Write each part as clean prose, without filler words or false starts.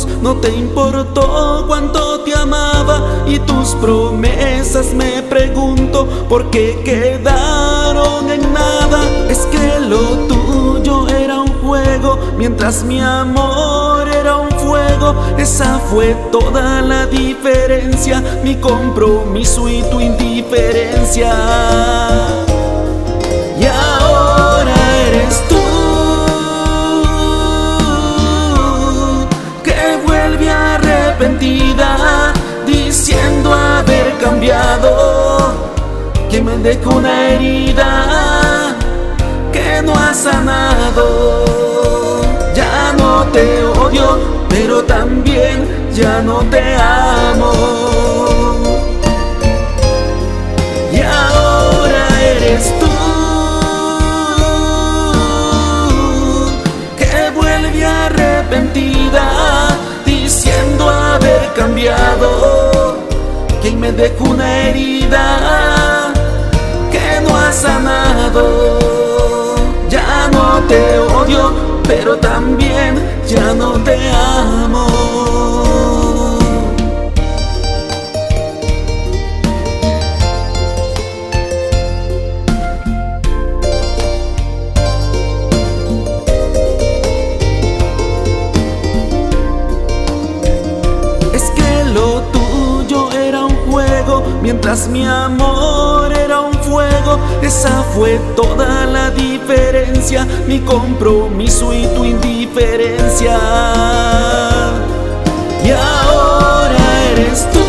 ojos no te importó cuánto te amaba, y tus promesas me pregunto por qué quedaron en nada. Es que lo tuyo era un juego, mientras mi amor era un fuego. Esa fue toda la diferencia, mi compromiso y tu indiferencia. Y ahora eres tú que vuelve arrepentida, diciendo haber cambiado, que me dejó una herida que no ha sanado. Ya no te odio, pero también ya no te amo. Y ahora eres tú que vuelve arrepentida, diciendo haber cambiado, que me dejó una herida que no ha sanado. Ya no te odio, pero también ya no te amo. Es que lo tuyo era un juego, mientras mi amor era un fuego. Esa fue toda la diferencia, mi compromiso y tu indiferencia. Y ahora eres tú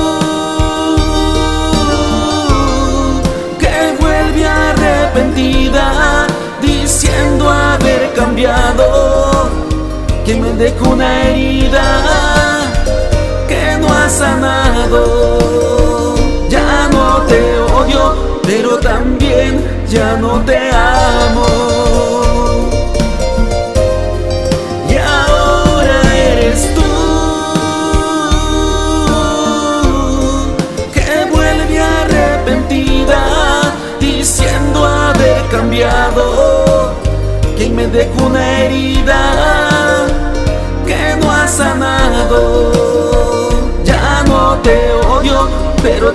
que vuelve arrepentida, diciendo haber cambiado, que me dejó una herida que no ha sanado. Ya no te odio, pero también ya no te amo. Y ahora eres tú que vuelve arrepentida, diciendo haber cambiado, que me dejó una herida que no ha sanado. Ya no te odio, pero